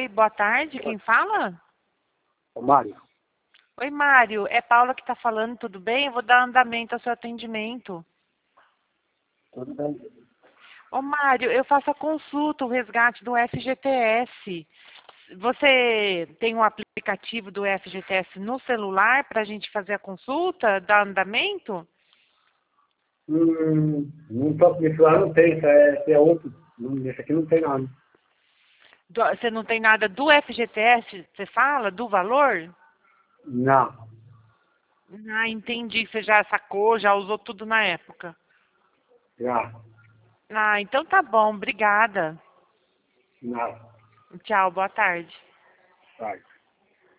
Oi, boa tarde, quem fala? Ô, Mário, Oi, Mário, é Paula que está falando, tudo bem? Eu vou dar andamento ao seu atendimento. tudo bem? Ô, Mário, eu faço a consulta, o resgate do FGTS. Você tem um aplicativo do FGTS no celular para a gente fazer a consulta, dar andamento? Não tô, nesse lá não tem, esse é outro. Esse aqui não tem nada. Você não tem nada do FGTS, você fala, do valor? Não, Ah, entendi, você já sacou, já usou tudo na época. já, Ah, então tá bom, obrigada. não, Tchau, boa tarde. vai.